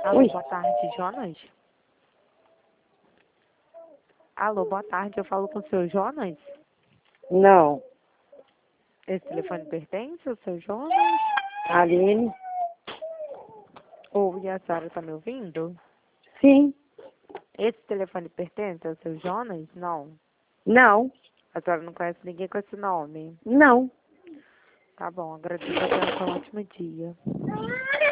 Alô, Oi. boa tarde, Jonas? Alô, boa tarde, eu falo com o seu Jonas? Não. Esse telefone pertence ao seu Jonas? Aline? Ou e a senhora está me ouvindo? Sim. Esse telefone pertence ao seu Jonas? Não. Não. A senhora não conhece ninguém com esse nome? Não. Tá bom, agradeço a atenção, ótimo dia.